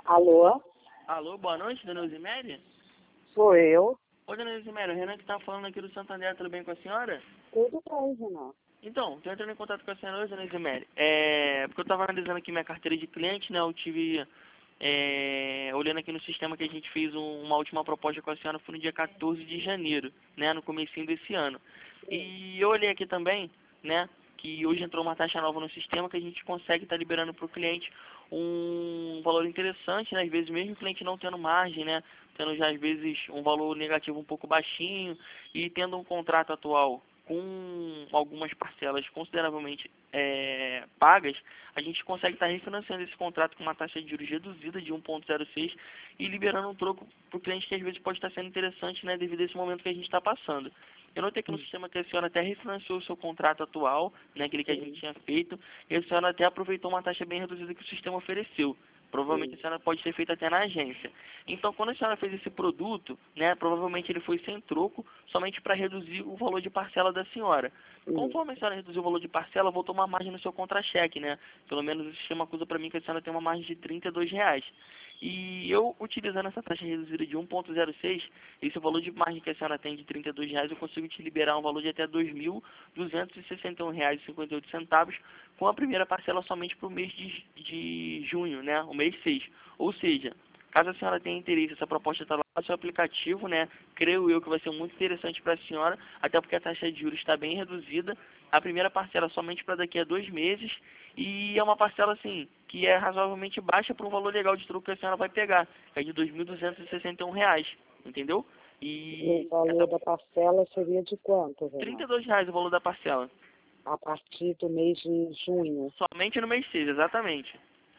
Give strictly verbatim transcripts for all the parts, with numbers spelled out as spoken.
Alô? Alô, boa noite, dona Eusiméria? Sou eu. Oi, dona Eusiméria, o Renan que tá falando aqui do Santander, tudo bem com a senhora? Tudo bem, Renan. Então, tô entrando em contato com a senhora hoje, dona Eusiméria. É, porque eu tava analisando aqui minha carteira de cliente, né, eu tive, é, olhando aqui no sistema que a gente fez um- uma última proposta com a senhora, foi no dia quatorze de janeiro, né, no comecinho desse ano. E eu olhei aqui também, né, que hoje entrou uma taxa nova no sistema que a gente consegue estar liberando para o cliente um valor interessante, né, às vezes mesmo o cliente não tendo margem, né, tendo já às vezes um valor negativo um pouco baixinho e tendo um contrato atual com algumas parcelas consideravelmente é, pagas, a gente consegue estar refinanciando esse contrato com uma taxa de juros reduzida de um vírgula zero seis e liberando um troco para o cliente que às vezes pode estar sendo interessante, né, devido a esse momento que a gente está passando. Eu notei aqui no sistema que a senhora até refinanciou o seu contrato atual, né, aquele que a gente tinha feito, e a senhora até aproveitou uma taxa bem reduzida que o sistema ofereceu. Provavelmente a senhora pode ter feito até na agência. Então, quando a senhora fez esse produto, né, provavelmente ele foi sem troco, somente para reduzir o valor de parcela da senhora. Conforme a senhora reduziu o valor de parcela, voltou uma margem no seu contra-cheque, né? Pelo menos o sistema acusa para mim que a senhora tem uma margem de trinta e dois reais. E eu, utilizando essa taxa reduzida de um vírgula zero seis, esse valor de margem que a senhora tem de trinta e dois reais, eu consigo te liberar um valor de até dois mil duzentos e sessenta e um reais e cinquenta e oito centavos, com a primeira parcela somente para o mês de, de junho, né? O mês seis. Ou seja, caso a senhora tenha interesse, essa proposta está lá no seu aplicativo, né? Creio eu que vai ser muito interessante para a senhora, até porque a taxa de juros está bem reduzida. A primeira parcela somente para daqui a dois meses e é uma parcela, assim, que é razoavelmente baixa para um valor legal de troco que a senhora vai pegar, que é de dois mil duzentos e sessenta e um reais, entendeu? E E o valor essa, da parcela seria de quanto, trinta Renan? e dois reais o valor da parcela, A partir do mês de junho. somente no mês seis, exatamente.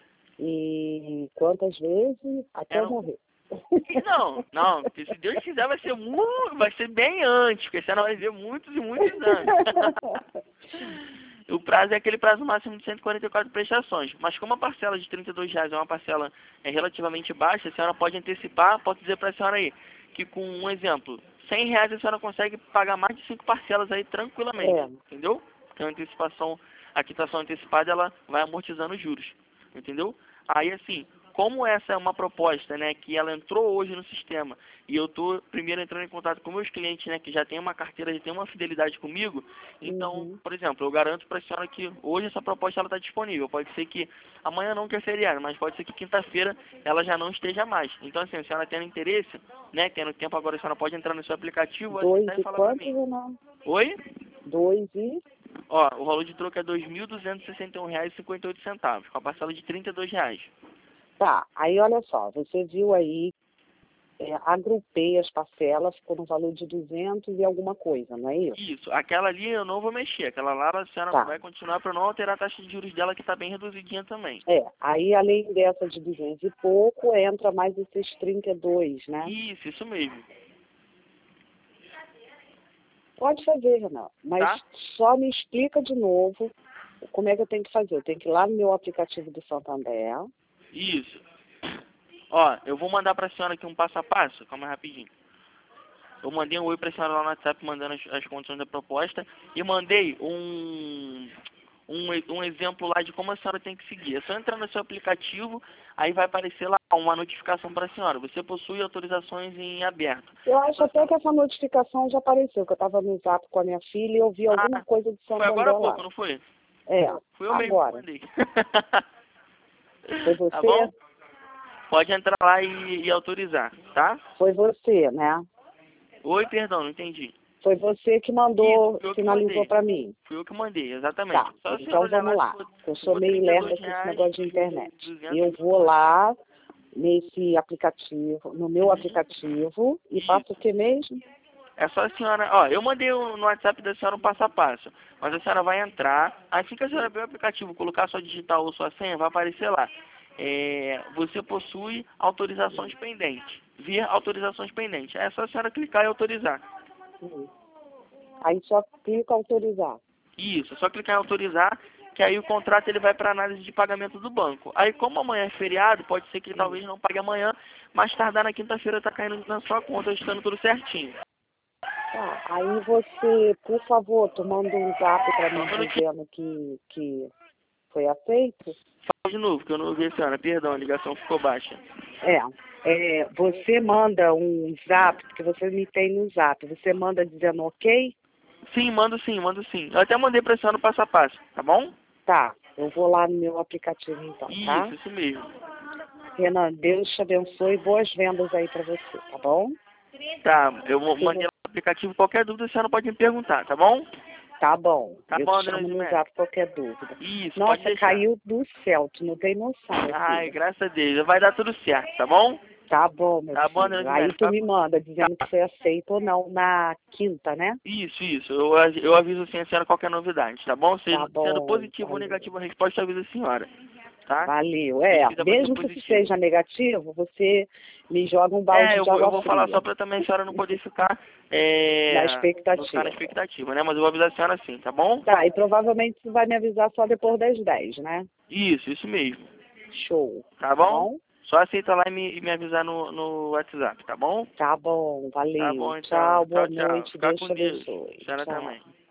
E quantas vezes? Até eu Eram morrer. E Não, não, porque se Deus quiser vai ser muito, vai ser bem antes, porque senão vai ver muitos e muitos anos. O prazo é aquele prazo máximo de cento e quarenta e quatro prestações, mas como a parcela de trinta e dois reais é uma parcela é relativamente baixa, a senhora pode antecipar, posso dizer para a senhora aí, que com um exemplo, cem reais a senhora consegue pagar mais de cinco parcelas aí tranquilamente, É. entendeu? Porque a antecipação, a quitação antecipada, ela vai amortizando os juros, entendeu? Aí assim, como essa é uma proposta, né, que ela entrou hoje no sistema, e eu estou primeiro entrando em contato com meus clientes, né, que já tem uma carteira, já tem uma fidelidade comigo, então, Uhum. por exemplo, eu garanto para a senhora que hoje essa proposta ela está disponível. Pode ser que amanhã não que é feriado, mas pode ser que quinta-feira ela já não esteja mais. Então, assim, a senhora tendo interesse, né, tendo tempo agora, a senhora pode entrar no seu aplicativo, Dois acessar e e falar para quanto, mim. Renan? Oi? Dois e... Ó, o valor de troco é dois mil duzentos e sessenta e um reais e cinquenta e oito centavos, com a parcela de trinta e dois reais. Tá, aí olha só, você viu aí, é, agrupei as parcelas, ficou no valor de duzentos e alguma coisa, não é isso? Isso, aquela ali eu não vou mexer, aquela lá a senhora Tá. vai continuar para não alterar a taxa de juros dela, que está bem reduzidinha também. É, aí além dessa de duzentos e pouco, entra mais esses trinta e dois, né? Isso, isso mesmo, Pode fazer, Renan, mas tá? só me explica de novo como é que eu tenho que fazer. Eu tenho que ir lá no meu aplicativo do Santander. Isso. Ó, eu vou mandar pra senhora aqui um passo a passo, calma aí rapidinho. Eu mandei um oi pra senhora lá no WhatsApp mandando as, as condições da proposta e mandei um, um, um exemplo lá de como a senhora tem que seguir. É só entrar no seu aplicativo, aí vai aparecer lá uma notificação para a senhora. Você possui autorizações em aberto. Eu É acho só a até senhora... que essa notificação já apareceu, que eu estava no Zap com a minha filha e eu vi alguma Ah, coisa de foi agora há Santander lá. pouco, não foi? É, Fui eu mesmo que agora. mandei. Foi Tá você? bom? Pode entrar lá e, e autorizar, tá? Foi você, né? Oi, perdão, não entendi. Foi você que mandou, Isso, fui eu que sinalizou mandei. para mim. Fui eu que mandei, exatamente. Tá, Só a senhora então olhar vamos lá, se lá. for, Eu se sou for meio trinta e lerda dois com esse reais, negócio de dois mil internet. e duzentos Eu vou lá nesse aplicativo, no meu aplicativo, e faço o que mesmo? É só a senhora, ó, eu mandei um- no WhatsApp da senhora um passo a passo, mas a senhora vai entrar, assim que a senhora abrir o aplicativo, colocar sua digital ou sua senha, vai aparecer lá. É, você possui autorizações pendentes, vir autorizações pendentes. É só a senhora clicar e autorizar. Hum. Aí só clica autorizar. Isso, é só clicar em autorizar, que aí o contrato ele vai para análise de pagamento do banco. Aí como amanhã é feriado, pode ser que talvez não pague amanhã, mas tardar na quinta-feira tá caindo na sua conta, estando tudo certinho. Tá, aí você, por favor, tu manda um zap para mim Só um minutinho. dizendo que, que foi aceito? de novo, que eu não ouvi a senhora. Perdão, a ligação ficou baixa. É, é, você manda um zap, porque você me tem no zap, você manda dizendo ok? Sim, mando sim, mando sim. Eu até mandei pra senhora no passo a passo, tá bom? Tá, eu vou lá no meu aplicativo então, tá? Isso, isso mesmo. Renan, Deus te abençoe, boas vendas aí pra você, tá bom? Tá, eu vou Você mandei não- no aplicativo. Qualquer dúvida a senhora pode me perguntar, tá bom? Tá bom, Tá eu bom, te dona chamo no Edmé? zap qualquer dúvida. Isso, pode Nossa, deixar. caiu do céu, tu não tem noção, meu Ai, filho. graças a Deus. Vai dar tudo certo, tá bom? Tá bom, meu Tá bom, dona filho. Edmé? Aí tu me manda dizendo que você aceita ou não na quinta, né? Isso, isso. Eu, a- eu aviso sim a senhora qualquer novidade, tá bom? Se- Tá Sendo bom, positivo ou valeu. negativo a resposta, eu aviso a senhora, tá? Valeu. É, Pesquisa vai ser mesmo que positivo. seja negativo, você me joga um balde É, eu de vou, eu água vou falar fria. só pra também a senhora não poder ficar, é, Na não ficar na expectativa. expectativa, né? Mas eu vou avisar a senhora sim, tá bom? Tá, e provavelmente você vai me avisar só depois das dez, né? Isso, isso mesmo. Show. Tá Tá bom? bom? Só aceita lá e me, e me avisar no, no WhatsApp, tá bom? Tá bom, Tá valeu. bom, então. Tchau, boa Tchau, tchau. noite. Fica Deus com te Deus. abençoe. A senhora Tchau. também.